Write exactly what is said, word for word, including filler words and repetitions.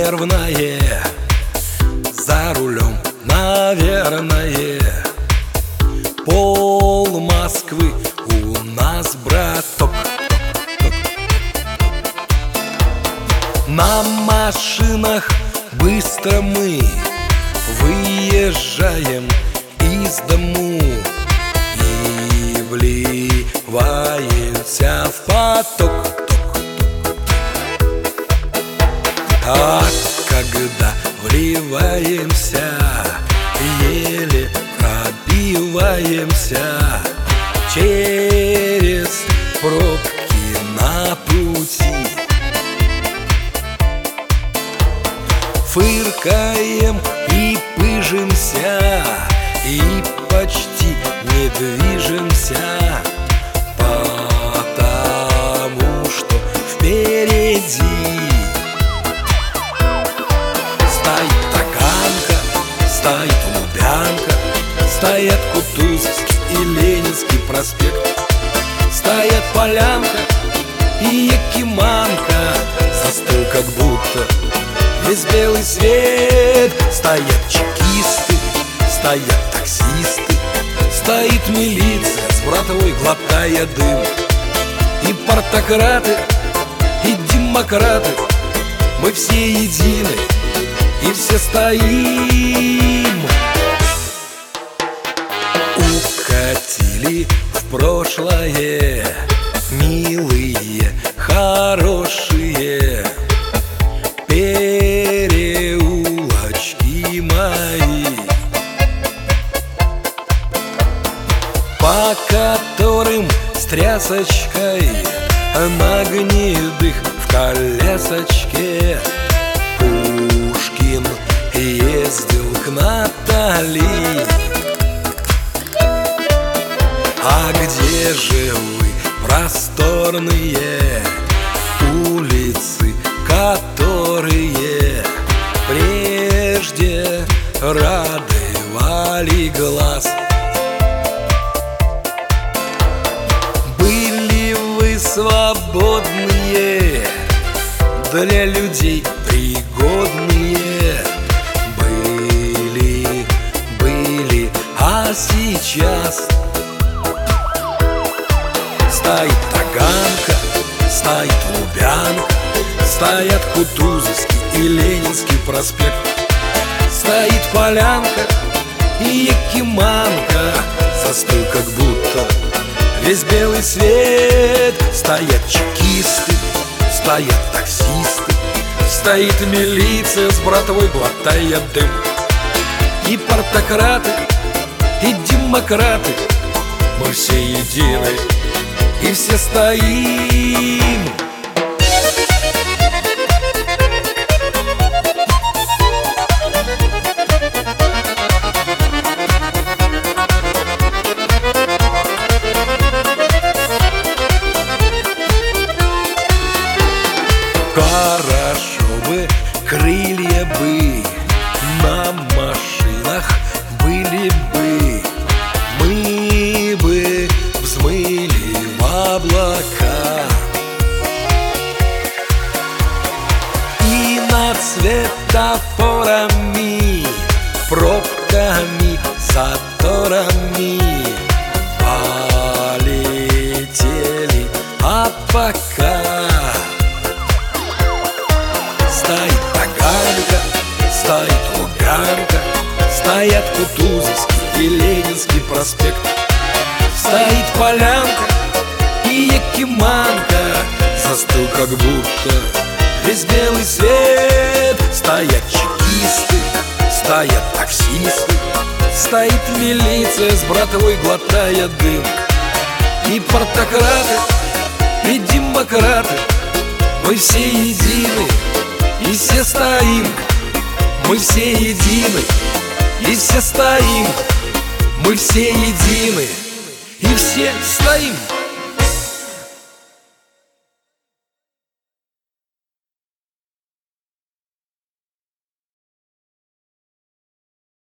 нервное, за рулем, наверное. Пол Москвы у нас, браток. На машинах быстро мы выезжаем из дому и вливаемся в поток. А когда вливаемся, еле пробиваемся через пробки на пути. Фыркаем и пыжимся, и почти не движемся, потому что впереди стоит Таганка, стоит Лубянка, стоят Кутузовский и Ленинский проспект, стоят Полянка и Якиманка. Застыл как будто весь белый свет. Стоят чекисты, стоят таксисты, стоит милиция с братвой, глотая дым. И партократы, и демократы, мы все едины, и все стоим. Укатили в прошлое милые, хорошие переулочки мои, по которым с трясочкой на гнедых в колясочке Пушкин ездил к Натали. А где же вы, просторные улицы, которые прежде радовали глаз? Были вы свободные, для людей пригодные, были, были, а сейчас стоит Таганка, стоит Лубянка, стоят Кутузовский и Ленинский проспект, стоит Полянка и Якиманка. Застыл как будто весь белый свет. Стоят чекисты, стоят таксисты, стоит милиция с братвой, глотая дым. И партократы, и демократы, мы все едины, и все стоим. Хорошо бы, крылья бы на машинах были бы, мы бы взмыли в облака и над светофорами, пробками, заторами полетели. А пока стоит Таганка, стоит Лубянка, стоят Кутузовский и Ленинский проспект, стоит Полянка и Якиманка. Застыл как будто весь белый свет. Стоят чекисты, стоят таксисты, стоит милиция с братвой, глотая дым. И партократы, и демократы, мы все едины, и все стоим. Мы все едины, и все стоим. Мы все едины, и все стоим.